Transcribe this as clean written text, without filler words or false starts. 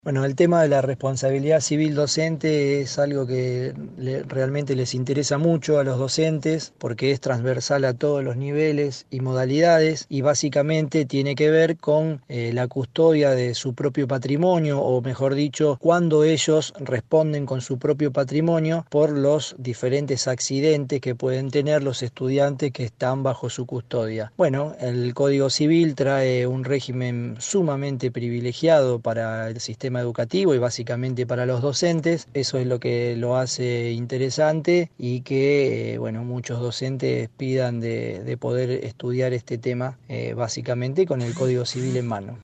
Bueno, el tema de la responsabilidad civil docente es algo que realmente les interesa mucho a los docentes porque es transversal a todos los niveles y modalidades y básicamente tiene que ver con la custodia de su propio patrimonio o mejor dicho, cuando ellos responden con su propio patrimonio por los diferentes accidentes que pueden tener los estudiantes que están bajo su custodia. Bueno, el Código Civil trae un régimen sumamente privilegiado para el sistema educativo y básicamente para los docentes. Eso es lo que lo hace interesante y que, bueno, muchos docentes pidan de poder estudiar este tema básicamente con el Código Civil en mano.